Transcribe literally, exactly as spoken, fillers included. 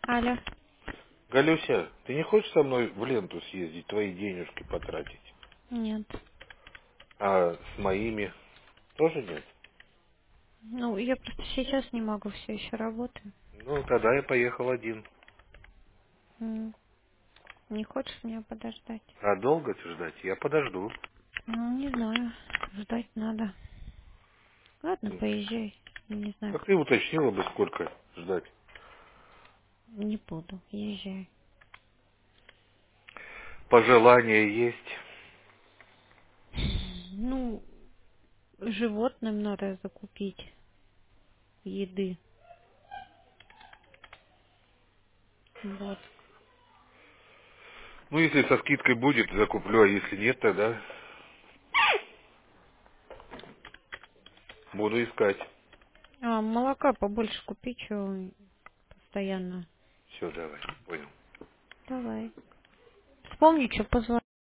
Алло. Галюся, ты не хочешь со мной в ленту съездить, твои денежки потратить? Нет. А с моими тоже нет? Ну, я просто сейчас не могу, все еще работаю. Ну, тогда я поехал один. М, Не хочешь меня подождать? А долго ждать? Я подожду. Ну, не знаю. Ждать надо. Ладно, поезжай. Я не знаю, Так ты уточнила бы, сколько ждать. не буду. Езжай. Пожелания есть. Ну, животным надо закупить еды. Вот. Ну, если со скидкой будет, закуплю, а если нет, тогда буду искать. А, молока побольше купи, что постоянно. Все, давай, понял. Давай. Вспомни, что позвонить.